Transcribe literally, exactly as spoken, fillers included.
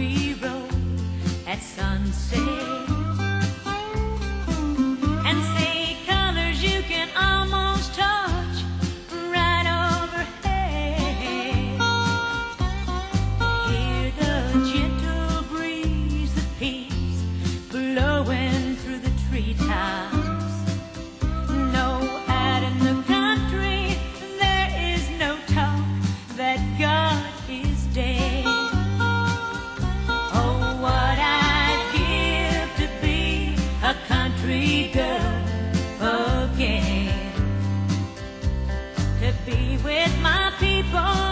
country road at sunset, and see colors you can almost touch right overhead. Hear the gentle breeze that peeps blowing through the treetops. No, out in the country there is no talk that God is dead. Oh, what I'd give to be a country girl again, to be with my people